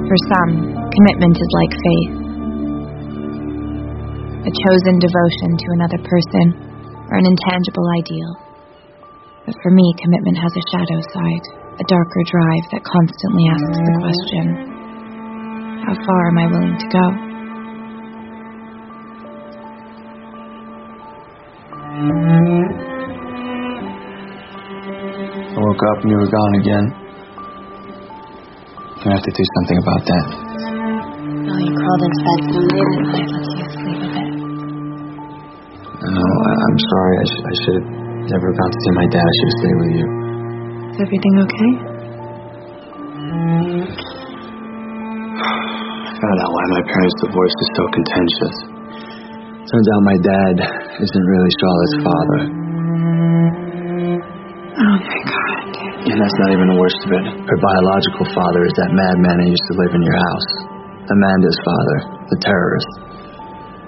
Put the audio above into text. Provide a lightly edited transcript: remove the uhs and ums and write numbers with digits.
For some, commitment is like faith. A chosen devotion to another person, or an intangible ideal. But for me, commitment has a shadow side, a darker drive that constantly asks the question, how far am I willing to go? I woke up and you were gone again. I have to do something about that. Well, you crawled into bed so late at night. Let's you sleep a bit. No, I'm sorry. I should have never gone to see my dad. I should have stayed with you. Is everything okay? I found out why my parents' divorce is so contentious. Turns out my dad isn't really Charlotte's father. Oh my God. And that's not even the worst of it. Her biological father is that madman who used to live in your house. Amanda's father, the terrorist.